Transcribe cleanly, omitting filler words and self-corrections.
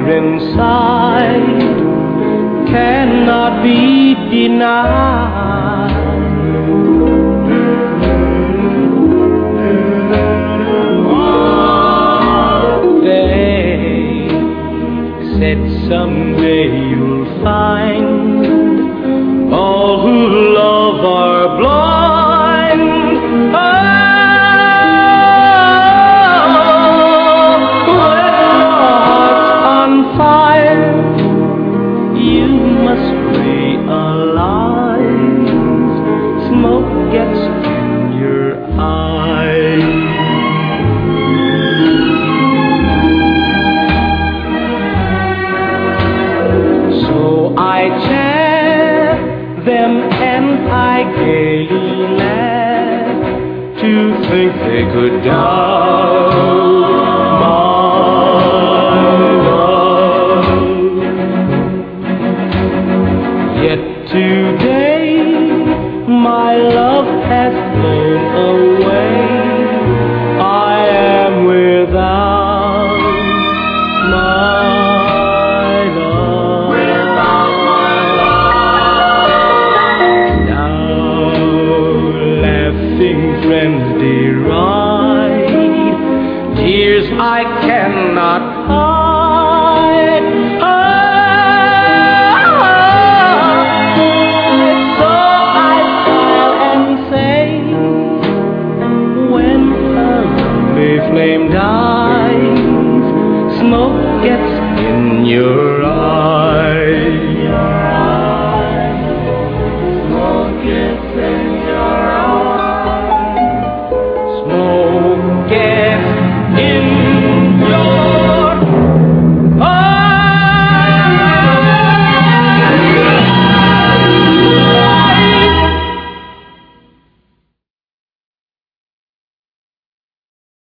inside cannot be denied. They said someday you'll find all who love are blind. Smoke gets in your eyes. So I chant them and I gaily laugh to think they could doubt my love. Yet today my love has flown away. I am without my love. Without my love. Now laughing friends deride tears I cannot hide. Flame dies, smoke gets in your